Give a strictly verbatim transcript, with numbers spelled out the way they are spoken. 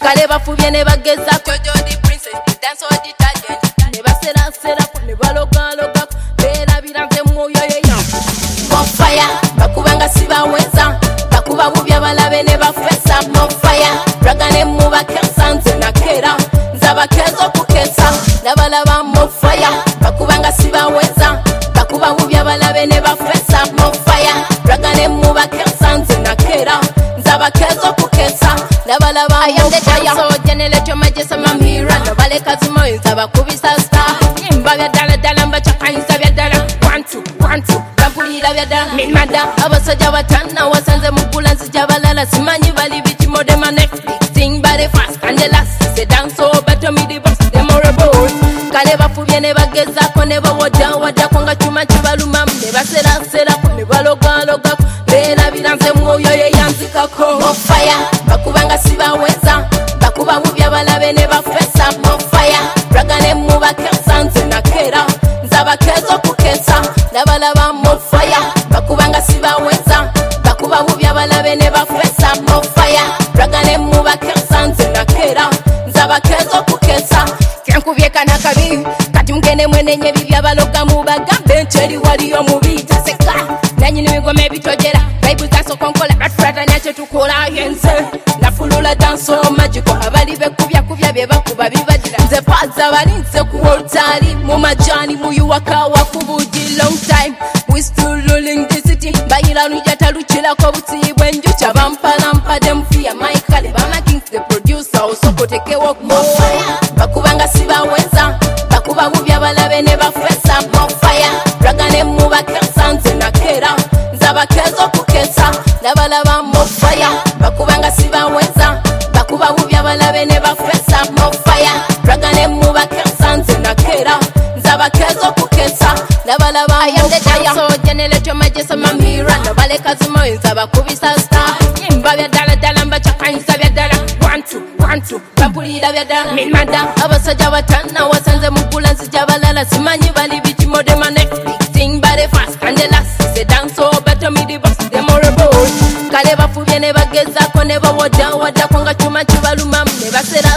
kale bafubye ne bagezako Jodi Princess dance all the talent ne basera sera ne baloga loga bera biranze moyo yeya on fire bakubanga sibaweza bakuba bubya balabe ne bafesa on fire ragane mu bakensanze nakera nzabakezo kukesa nabalaba on fire bakubanga sibaweza bakuba bubya balabe ne bafesa on fire ragane mu bakensanze nakera nzabakezo kukesa nabalaba on fire so generate majesa mamira nabaleka zimo nzabakubisa star imba bya dala dala mbacha kainza bya dala one two one two bampulira bya dala mimada abasajja batana wasanze mugula nzijabalala simanyi bali biti mode my next big thing body fast and the last say dance so better me the boss them horrible kale bafubye ne bagezako ne bawoda wada konga chuma chibaluma ne basera sera ne baloga loga bera biranze moyo ye yanzikako on fire bakubanga sibaweza bakuba bubya balabe ne bafesa on fire ragane mu bakensanze nakera nzabakezo kukesa nabalaba on fire bakubanga sibaweza bakuba bubya balabe ne bafesa on fire ragane mu bakensanze nakera nzabakezo kukesa kyankubye nakabi kati mugende mwenenye bibya baloga mu bagambe nteri wali omubi taseka nanyi n'ebigoma ebitojera bible taso konkola batfrata nyache tukola yense nafulula danso magico abali bekubya kubya bye bakuba bibadira nze faza balinze ku altari mu majani mu yuwaka wakubuji long time we still ruling the city bayira nujata luchila ko butibwe njucha bampala mpade mfia michael bama kings the producer osoko teke walk more fire bakubanga sibaweza bakuba bubya balabe ne bafesa on fire ragane mu bakensanze nakera nzabakezo kukesa nabalaba on fire bakubanga sibaweza bakuba bubya balabe ne bafesa on fire ragane mu bakensanze nakera nzabakezo kukesa nabalaba on fire so generate majesa mamira nabaleka zimo nzabakubisa star imba bya dala dala mbacha kainza bya dala one two one two bampulira bya dala mimada abasajja batana wasanze mugula nzijabalala simanyi bali biti mode my next big thing body fast and the last say dance so better me the boss them horrible kale bafubye ne bagezako ne bawoda wada konga chuma chibaluma ne basera